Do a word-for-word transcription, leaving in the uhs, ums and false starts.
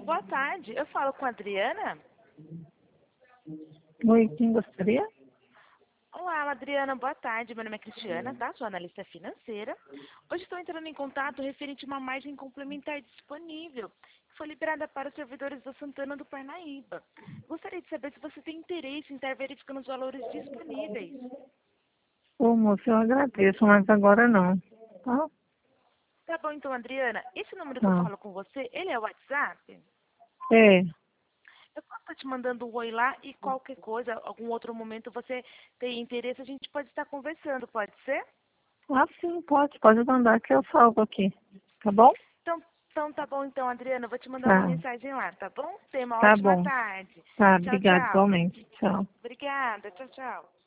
Boa tarde. Eu falo com a Adriana. Oi, quem gostaria? Olá, Adriana. Boa tarde. Meu nome é Cristiana, tá? Sou analista financeira. Hoje estou entrando em contato referente a uma margem complementar disponível, que foi liberada para os servidores da Santana do Parnaíba. Gostaria de saber se você tem interesse em estar verificando os valores disponíveis. Ô, moço, eu agradeço, mas agora não. Tá? Tá bom, então, Adriana. Esse número que eu Tá. falo com você, ele é o WhatsApp? É. Eu posso estar te mandando um oi lá e qualquer coisa, algum outro momento você tem interesse, a gente pode estar conversando, pode ser? Ah, sim, pode. Pode mandar que eu salvo aqui. Tá bom? Então, então tá bom então, Adriana, eu vou te mandar uma Tá. mensagem lá, tá bom? Tenha uma Tá ótima bom. tarde. Tá, Tchau, obrigado, tchau. igualmente. Tchau. Obrigada, tchau, tchau.